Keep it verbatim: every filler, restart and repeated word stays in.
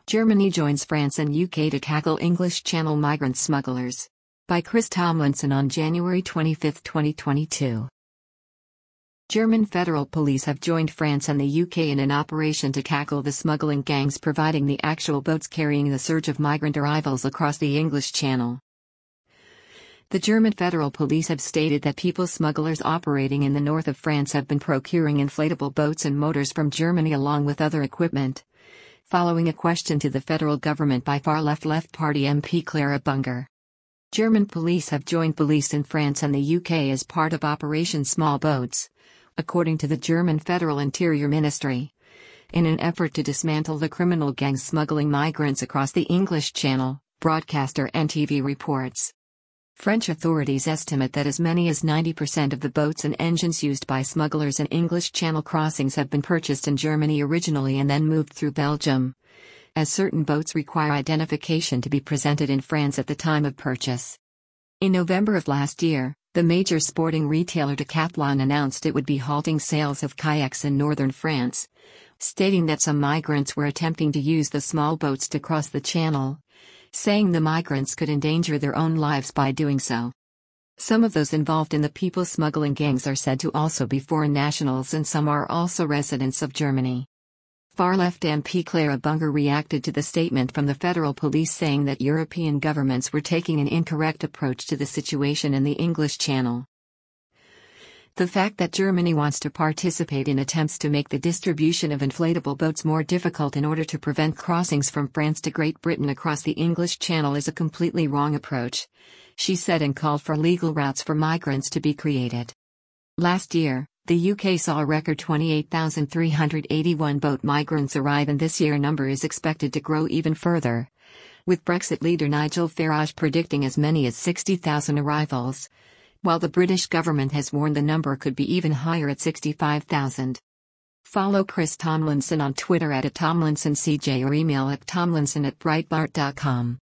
Germany joins France and U K to tackle English Channel migrant smugglers. By Chris Tomlinson on January twenty-fifth, twenty twenty-two. German federal police have joined France and the U K in an operation to tackle the smuggling gangs providing the actual boats carrying the surge of migrant arrivals across the English Channel. The German federal police have stated that people smugglers operating in the north of France have been procuring inflatable boats and motors from Germany along with other equipment. Following a question to the federal government by far-left Left Party M P Clara Bunger. German police have joined police in France and the U K as part of Operation Small Boats, according to the German Federal Interior Ministry, in an effort to dismantle the criminal gangs smuggling migrants across the English Channel, broadcaster N T V reports. French authorities estimate that as many as ninety percent of the boats and engines used by smugglers in English Channel crossings have been purchased in Germany originally and then moved through Belgium, as certain boats require identification to be presented in France at the time of purchase. In November of last year, the major sporting retailer Decathlon announced it would be halting sales of kayaks in northern France, stating that some migrants were attempting to use the small boats to cross the channel, saying the migrants could endanger their own lives by doing so. Some of those involved in the people smuggling gangs are said to also be foreign nationals and some are also residents of Germany. Far-left M P Clara Bunger reacted to the statement from the federal police saying that European governments were taking an incorrect approach to the situation in the English Channel. The fact that Germany wants to participate in attempts to make the distribution of inflatable boats more difficult in order to prevent crossings from France to Great Britain across the English Channel is a completely wrong approach, she said, and called for legal routes for migrants to be created. Last year, the U K saw a record twenty-eight thousand three hundred eighty-one boat migrants arrive, and this year number is expected to grow even further, with Brexit leader Nigel Farage predicting as many as sixty thousand arrivals, while the British government has warned the number could be even higher at sixty-five thousand. Follow Chris Tomlinson on Twitter at Tomlinson C J or email at tomlinson at breitbart dot com.